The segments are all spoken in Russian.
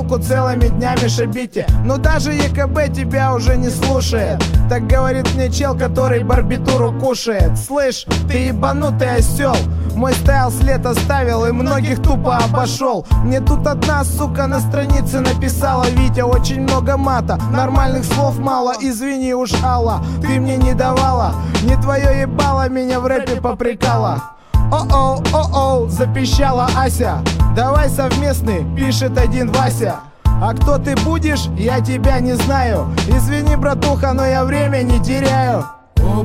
телку целыми днями шибите. Но даже ЕКБ тебя уже не слушает. Так говорит мне чел, который барбитуру кушает. Слышь, ты ебанутый осел, мой стайл след оставил и многих тупо обошел. Мне тут одна сука на странице написала: Витя, очень много мата, нормальных слов мало, извини уж, Алла, ты мне не давала. Не твое ебало меня в рэпе попрекала. О-оу, о-оу, запищала Ася. Давай совместный, пишет один Вася. А кто ты будешь, я тебя не знаю. Извини, братуха, но я время не теряю. Оп,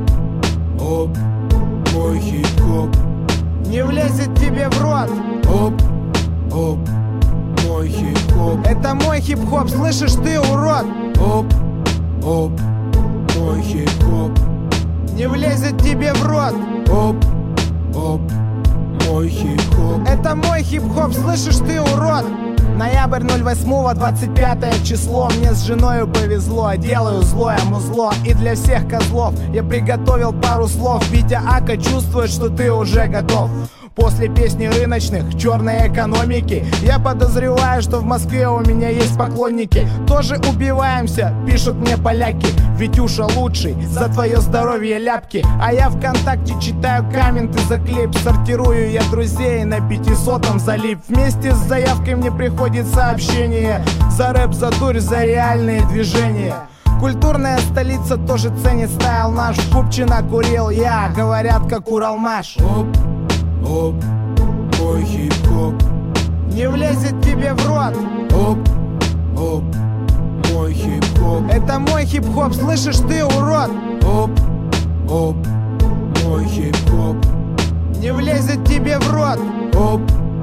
оп, мой хип-хоп Не влезет тебе в рот. Оп, оп, мой хип-хоп Это мой хип-хоп, слышишь ты, урод? Оп, оп, мой хип-хоп Не влезет тебе в рот. Оп, оп, мой хип-хоп Это мой хип-хоп, слышишь ты, урод? Ноябрь 08-го, 25 число. Мне с женою повезло, делаю злое музло. И для всех козлов я приготовил пару слов. Витя Ака чувствует, что ты уже готов. После песни рыночных, черной экономики, я подозреваю, что в Москве у меня есть поклонники. Тоже убиваемся, пишут мне поляки. Витюша лучший, за твое здоровье ляпки. А я ВКонтакте читаю комменты за клип. Сортирую я друзей, на 500-м залип. Вместе с заявкой мне приходит сообщение: за рэп, за дурь, за реальные движения. Культурная столица тоже ценит стайл наш. Купчина курил я, говорят, как Уралмаш. Оп, оп, мой хип-хоп Не влезет тебе в рот. Оп, оп, мой хип-хоп Это мой хип-хоп, слышишь ты, урод? Оп, оп, мой хип-хоп Не влезет тебе в рот. Оп,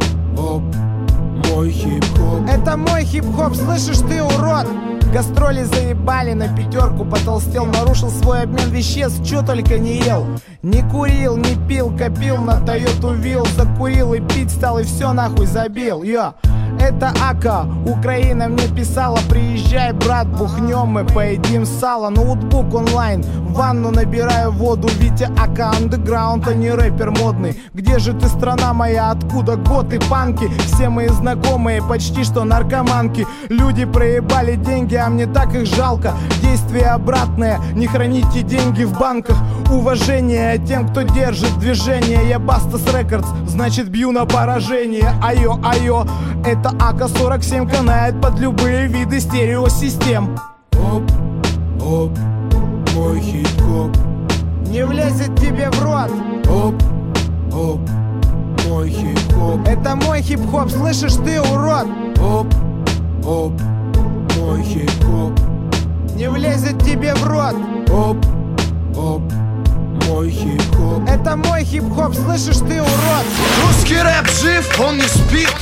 оп, мой хип-хоп Это мой хип-хоп, слышишь ты, урод? Гастроли заебали, на пятерку потолстел. Нарушил свой обмен веществ, чё только не ел. Не курил, не пил, копил на Тойоту Вилл. Закурил и пить стал, и все нахуй забил. Йо, это Ака, Украина мне писала: приезжай, брат, бухнем мы, поедим сало. Ноутбук онлайн, в ванну набираю воду. Витя Ака андеграунд, а не рэпер модный. Где же ты, страна моя, откуда готы, панки? Все мои знакомые почти что наркоманки. Люди проебали деньги, а мне так их жалко. Действие обратное, не храните деньги в банках. Уважение тем, кто держит движение. Я Бастас Рекордс, значит бью на поражение. Айо, айо, это АК-47 канает под любые виды стереосистем. Оп, оп, мой хип-хоп Не влезет тебе в рот. Оп, оп, мой хип-хоп Это мой хип-хоп, слышишь ты, урод? Оп, оп, мой хип-хоп Не влезет тебе в рот. Оп, оп, мой хип-хоп Это мой хип-хоп, слышишь ты, урод? Русский рэп жив, он не спит.